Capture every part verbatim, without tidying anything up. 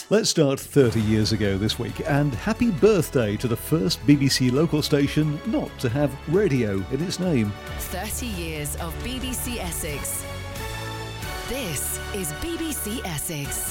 Let's start thirty years ago this week, and happy birthday to the first B B C local station not to have radio in its name. thirty years of B B C Essex. This is B B C Essex.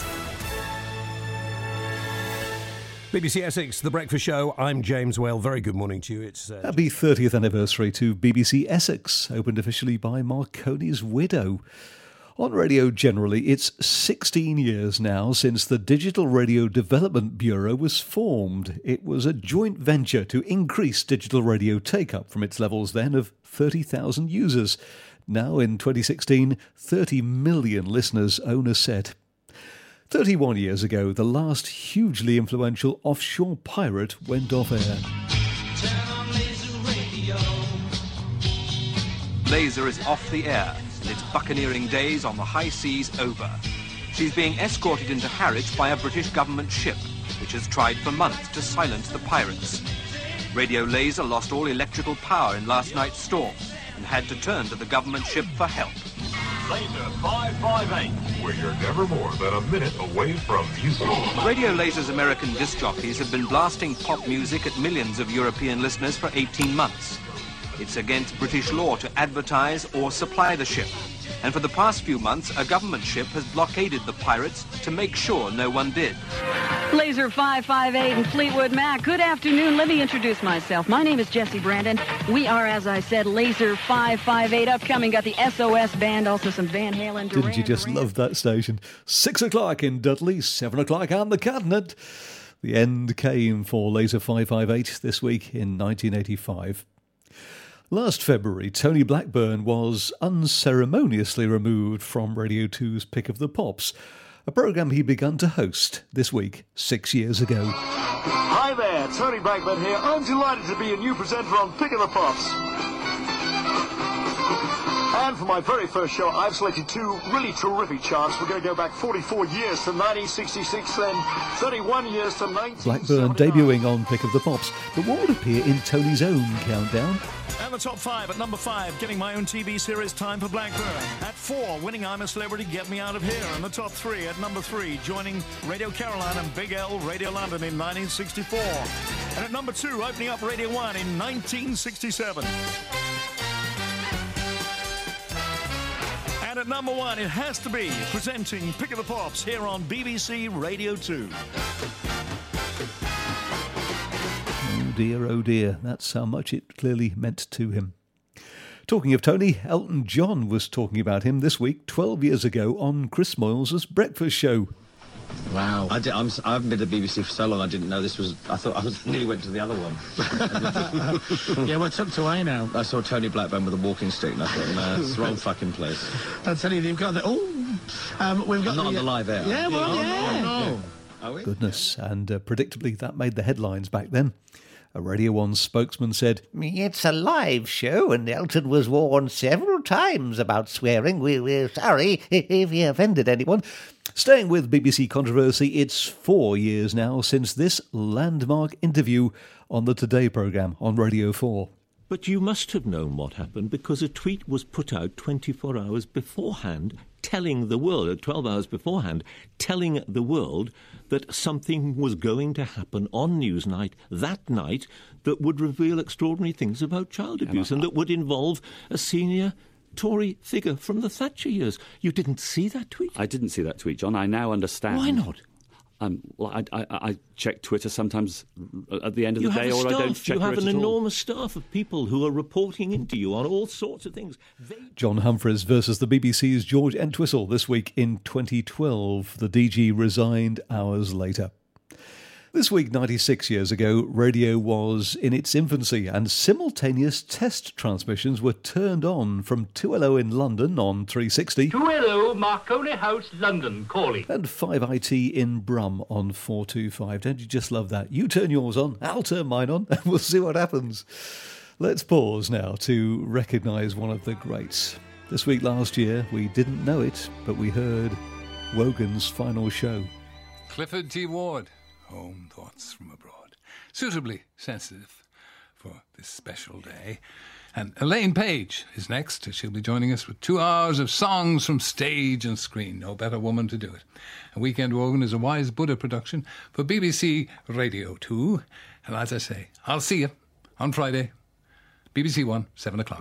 B B C Essex, The Breakfast Show. I'm James Whale. Very good morning to you. It's uh, Happy thirtieth anniversary to B B C Essex, opened officially by Marconi's widow. On radio generally, it's sixteen years now since the Digital Radio Development Bureau was formed. It was a joint venture to increase digital radio take-up from its levels then of thirty thousand users. Now, in twenty sixteen, thirty million listeners own a set. thirty-one years ago, the last hugely influential offshore pirate went off air. Turn on Laser Radio. Laser is off the air, and its buccaneering days on the high seas over. She's being escorted into Harwich by a British government ship, which has tried for months to silence the pirates. Radio Laser lost all electrical power in last night's storm and had to turn to the government ship for help. Laser five five eight, where you're never more than a minute away from music. Radio Laser's American disc jockeys have been blasting pop music at millions of European listeners for eighteen months. It's against British law to advertise or supply the ship. And for the past few months, a government ship has blockaded the pirates to make sure no one did. Laser five five eight and Fleetwood Mac. Good afternoon. Let me introduce myself. My name is Jessie Brandon. We are, as I said, Laser five five eight. Upcoming, got the S O S band, also some Van Halen. Duran, Didn't you just Duran. love that station? Six o'clock in Dudley, seven o'clock on the Cabinet. The end came for Laser five five eight this week in nineteen eighty-five. Last February, Tony Blackburn was unceremoniously removed from Radio two's Pick of the Pops, a programme he began to host this week, six years ago. Hi there, Tony Blackburn here. I'm delighted to be a new presenter on Pick of the Pops. And for my very first show, I've selected two really terrific charts. We're going to go back forty-four years to nineteen sixty-six, then thirty-one years to nineteen seventy-nine. Blackburn debuting on Pick of the Pops, but what would appear in Tony's own countdown? And the top five at number five, getting my own T V series Time for Blackburn. At four, winning I'm a Celebrity, Get Me Out of Here. And the top three, at number three, joining Radio Caroline and Big L Radio London in nineteen sixty-four. And at number two, opening up Radio one in nineteen sixty-seven. And at number one, it has to be presenting Pick of the Pops here on B B C Radio two. Oh dear, oh dear, that's how much it clearly meant to him. Talking of Tony, Elton John was talking about him this week, twelve years ago, on Chris Moyles' Breakfast Show. Wow. I, did, I'm, I haven't been to B B C for so long, I didn't know this was... I thought I was nearly went to the other one. Yeah, what's up to I now? I saw Tony Blackburn with a walking stick and I thought, no, it's the wrong fucking place. I'll tell you, they've got the... Oh! Um, we've got I'm not the, on the live air. Yeah, well, Oh, yeah. no. Are we? Goodness, and uh, predictably that made the headlines back then. A Radio one spokesman said, "It's a live show and Elton was warned several times about swearing. We, we're sorry if he offended anyone." Staying with B B C controversy, it's four years now since this landmark interview on the Today programme on Radio four. But you must have known what happened because a tweet was put out twenty-four hours beforehand telling the world, twelve hours beforehand, telling the world that something was going to happen on Newsnight that night that would reveal extraordinary things about child abuse and, I, and that would involve a senior Tory figure from the Thatcher years. You didn't see that tweet? I didn't see that tweet, John. I now understand. Why not? Um, well, I, I, I check Twitter sometimes at the end of you the day, or staff, I don't check You have it an at enormous staff of people who are reporting into you on all sorts of things. They... John Humphreys versus the B B C's George Entwistle this week in twenty twelve. The D G resigned hours later. This week, ninety-six years ago, radio was in its infancy and simultaneous test transmissions were turned on from two L O in London on three sixty. two L O Marconi House, London, calling. And five I T in Brum on four two five. Don't you just love that? You turn yours on, I'll turn mine on, and we'll see what happens. Let's pause now to recognise one of the greats. This week last year, we didn't know it, but we heard Wogan's final show. Clifford T. Ward. Home Thoughts from Abroad. Suitably sensitive for this special day. And Elaine Page is next. She'll be joining us with two hours of songs from stage and screen. No better woman to do it. A Weekend Woven is a Wise Buddha production for B B C Radio two. And as I say, I'll see you on Friday, B B C One, seven o'clock.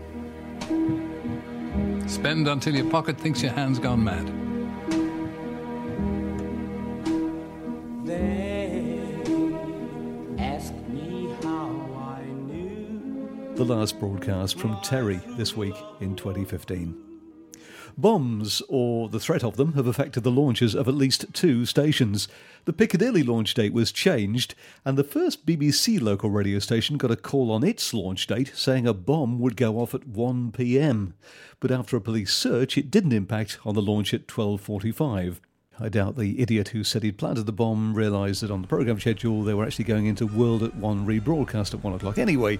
Spend until your pocket thinks your hand's gone mad. The last broadcast from Terry this week in twenty fifteen. Bombs, or the threat of them, have affected the launches of at least two stations. The Piccadilly launch date was changed, and the first B B C local radio station got a call on its launch date saying a bomb would go off at one p m. But after a police search, it didn't impact on the launch at twelve forty-five. I doubt the idiot who said he'd planted the bomb realised that on the programme schedule they were actually going into World at One rebroadcast at one o'clock. Anyway,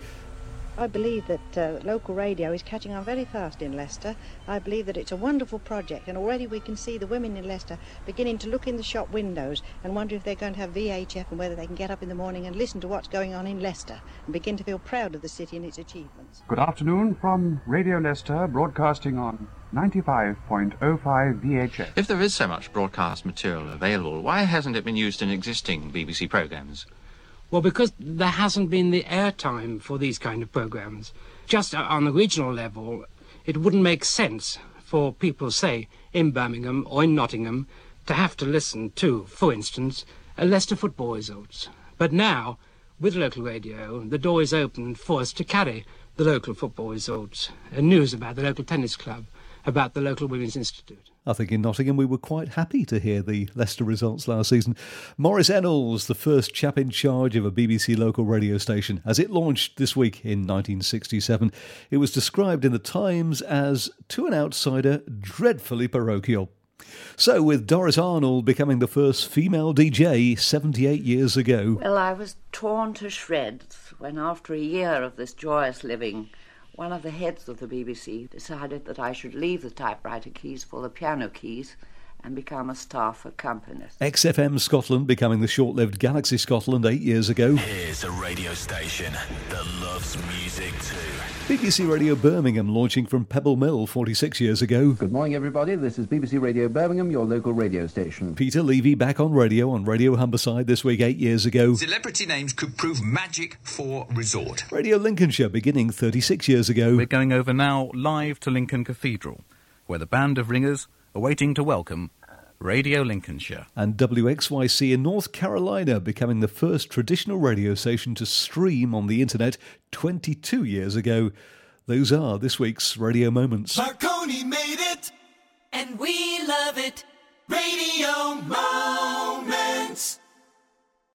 I believe that uh, local radio is catching on very fast in Leicester. I believe that it's a wonderful project, and already we can see the women in Leicester beginning to look in the shop windows and wonder if they're going to have V H F and whether they can get up in the morning and listen to what's going on in Leicester and begin to feel proud of the city and its achievements. Good afternoon from Radio Leicester, broadcasting on ninety-five point oh five V H F. If there is so much broadcast material available, why hasn't it been used in existing B B C programmes? Well, because there hasn't been the airtime for these kind of programmes. Just on the regional level, it wouldn't make sense for people, say, in Birmingham or in Nottingham, to have to listen to, for instance, a Leicester football results. But now, with local radio, the door is open for us to carry the local football results, and news about the local tennis club, about the local Women's Institute. I think in Nottingham we were quite happy to hear the Leicester results last season. Maurice Ennals, the first chap in charge of a B B C local radio station, as it launched this week in nineteen sixty-seven. It was described in the Times as, to an outsider, dreadfully parochial. So, with Doris Arnold becoming the first female D J seventy-eight years ago. Well, I was torn to shreds when, after a year of this joyous living, one of the heads of the B B C decided that I should leave the typewriter keys for the piano keys and become a staff accompanist. X F M Scotland becoming the short-lived Galaxy Scotland eight years ago. Here's a radio station that loves music too. B B C Radio Birmingham launching from Pebble Mill forty-six years ago. Good morning, everybody. This is B B C Radio Birmingham, your local radio station. Peter Levy back on radio on Radio Humberside this week eight years ago. Celebrity names could prove magic for resort. Radio Lincolnshire beginning thirty-six years ago. We're going over now live to Lincoln Cathedral, where the band of ringers are waiting to welcome Radio Lincolnshire. And W X Y C in North Carolina becoming the first traditional radio station to stream on the internet twenty-two years ago. Those are this week's Radio Moments. Marconi made it, and we love it. Radio Moments.